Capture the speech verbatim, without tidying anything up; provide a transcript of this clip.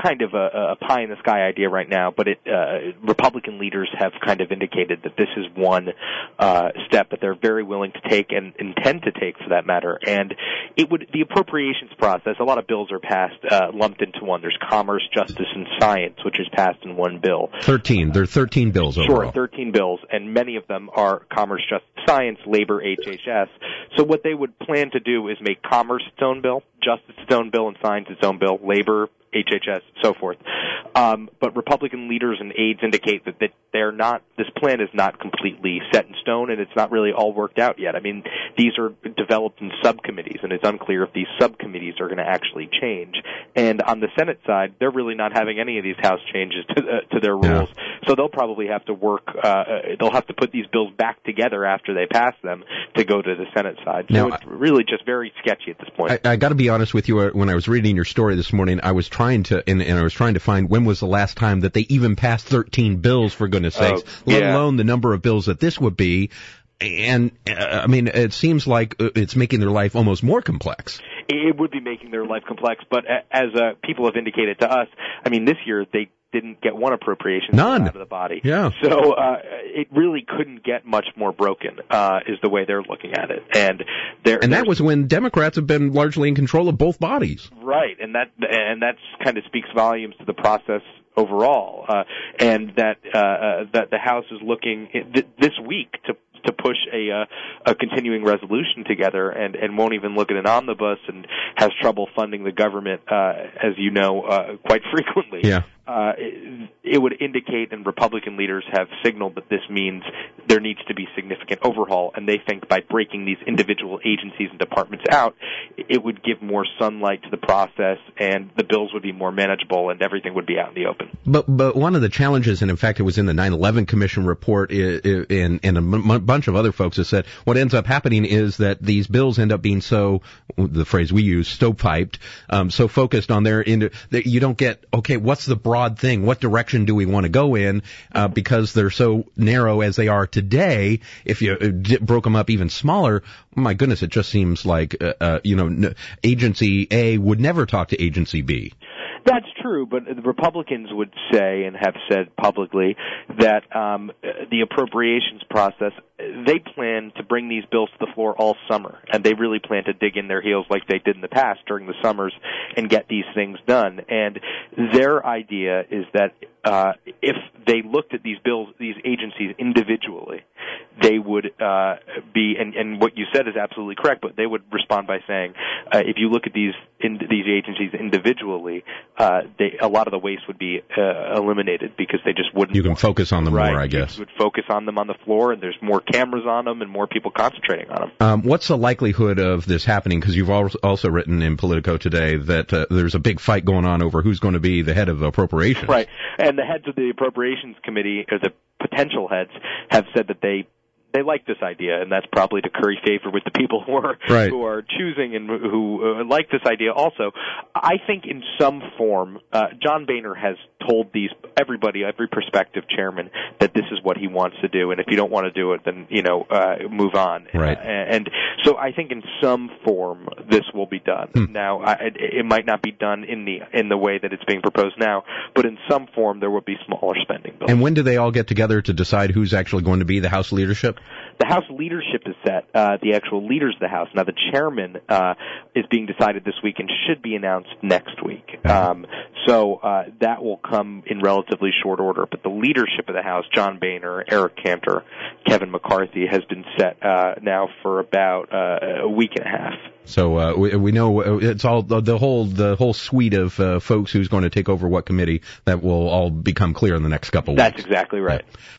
kind of a, a pie-in-the-sky idea right now, but it, uh, Republican leaders have kind of indicated that this is one uh, step that they're very willing to take and intend to take, for that matter. And it would the appropriations process. A lot of bills are passed uh, lumped into one. There's commerce, justice, and science, which is passed in one bill. Thirteen. There are thirteen bills overall. Sure, thirteen bills, and many of them are commerce, justice, science, labor, H H S. So what they would plan to do is make commerce its own bill, justice its own bill, and science its own bill, labor, H H S, so forth. Um, but Republican leaders and aides indicate that, that they're not, this plan is not completely set in stone, and it's not really all worked out yet. I mean, these are developed in subcommittees, and it's unclear if these subcommittees are going to actually change. And on the Senate side, they're really not having any of these House changes to, uh, to their rules. Yeah. So they'll probably have to work, uh, they'll have to put these bills back together after they pass them to go to the Senate side. So now, it's really just very sketchy at this point. I, I got to be honest with you, when I was reading your story this morning, I was trying to, and, and I was trying to find when was the last time that they even passed thirteen bills, for goodness sakes, oh, let yeah. alone the number of bills that this would be. And, uh, I mean, it seems like it's making their life almost more complex. It would be making their life complex, but as uh, people have indicated to us, I mean, this year they didn't get one appropriation None. out of the body. Yeah. So uh, it really couldn't get much more broken, uh, is the way they're looking at it. And they're, and that was when Democrats have been largely in control of both bodies. Right, and that and that kind of speaks volumes to the process overall, uh, and that uh, that the House is looking th- this week to to push a uh, a continuing resolution together, and, and won't even look at an omnibus, and has trouble funding the government, uh, as you know, uh, quite frequently. Yeah. Uh, it, it would indicate, and Republican leaders have signaled that this means there needs to be significant overhaul, and they think by breaking these individual agencies and departments out, it would give more sunlight to the process, and the bills would be more manageable, and everything would be out in the open. But but one of the challenges, and in fact it was in the nine eleven Commission report, and, and a m- bunch of other folks have said, what ends up happening is that these bills end up being so, the phrase we use, stovepiped, um, so focused on their, into, that you don't get, okay, what's the broad thing? What direction do we want to go in? Uh, because they're so narrow as they are today, if you uh, d- broke them up even smaller, my goodness, it just seems like, uh, uh, you know, n- Agency A would never talk to Agency B. That's true, but the Republicans would say, and have said publicly, that um, the appropriations process, they plan to bring these bills to the floor all summer, and they really plan to dig in their heels like they did in the past during the summers and get these things done. And their idea is that uh, if they looked at these bills, these agencies individually, they would uh, be, and, and what you said is absolutely correct, but they would respond by saying, uh, if you look at these in, these agencies individually, uh, they, a lot of the waste would be uh, eliminated because they just wouldn't. You can focus on them right, more, I guess. You would focus on them on the floor, and there's more cameras on them and more people concentrating on them. Um, what's the likelihood of this happening? Because you've also written in Politico today that uh, there's a big fight going on over who's going to be the head of appropriations. Right, and the heads of the Appropriations Committee, or the potential heads, have said that they They like this idea, and that's probably to curry favor with the people who are right. who are choosing and who uh, like this idea. Also, I think in some form, uh, John Boehner has told these everybody, every prospective chairman, that this is what he wants to do, and if you don't want to do it, then you know, uh, move on. Right. Uh, and so, I think in some form, this will be done. Hmm. Now, I, it might not be done in the in the way that it's being proposed now, but in some form, there will be smaller spending bills. And when do they all get together to decide who's actually going to be the House leadership? The House leadership is set, uh, the actual leaders of the House. Now, the chairman uh, is being decided this week and should be announced next week. Um, so uh, that will come in relatively short order. But the leadership of the House, John Boehner, Eric Cantor, Kevin McCarthy, has been set uh, now for about uh, a week and a half. So uh, we, we know it's all the, the whole the whole suite of uh, folks who's going to take over what committee. That will all become clear in the next couple of weeks. That's exactly right. Yeah.